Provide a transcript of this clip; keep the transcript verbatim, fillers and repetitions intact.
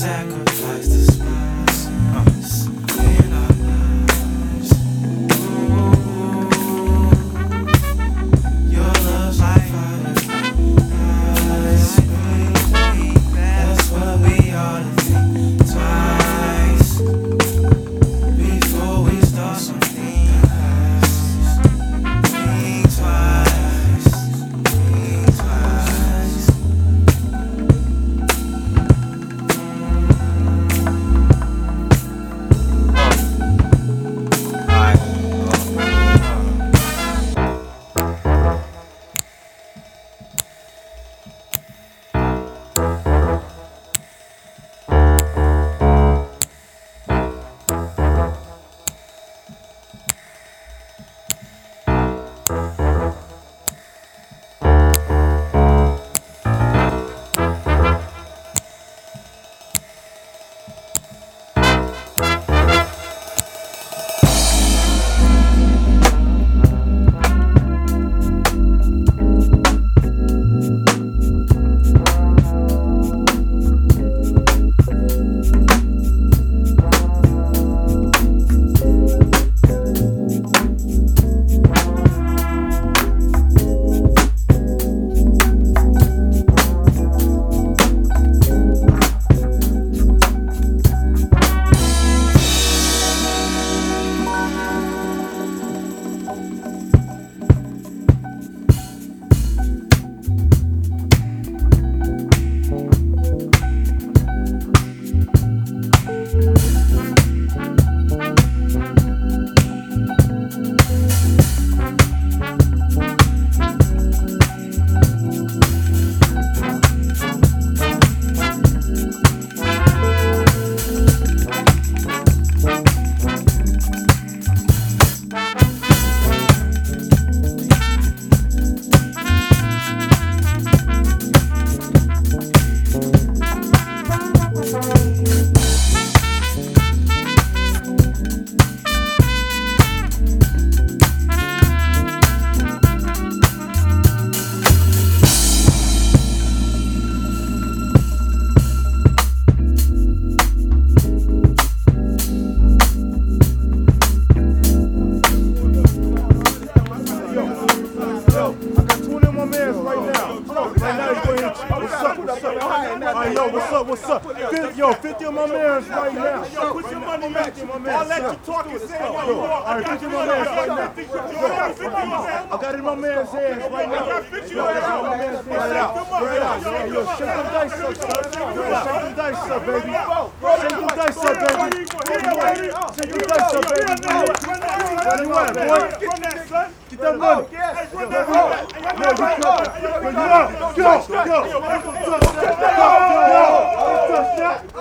sacrifice the spices in our lives. Your love's like fire, ice, baby. That's what we ought to think twice before we start something else. Think twice, think twice. Yo, what's up, what's up? Yo, fifty of my mans right now. Yo, put your money back. I'll let you talk and say what you Yo, want. all right, fifty of my mans right now. Yo, I got it in my man's hands right now. Yo, I got it in my man's hands right out. Right out. Yo, yo, shake them dice up, son. Yo, shake them dice up, baby. Shake them dice up, baby. Shake them dice up, baby. What do you want, boy? Get that money. Get that money. Yo, you cut. Yo, you up. Go, go. Touch that. Go, go. Touch that.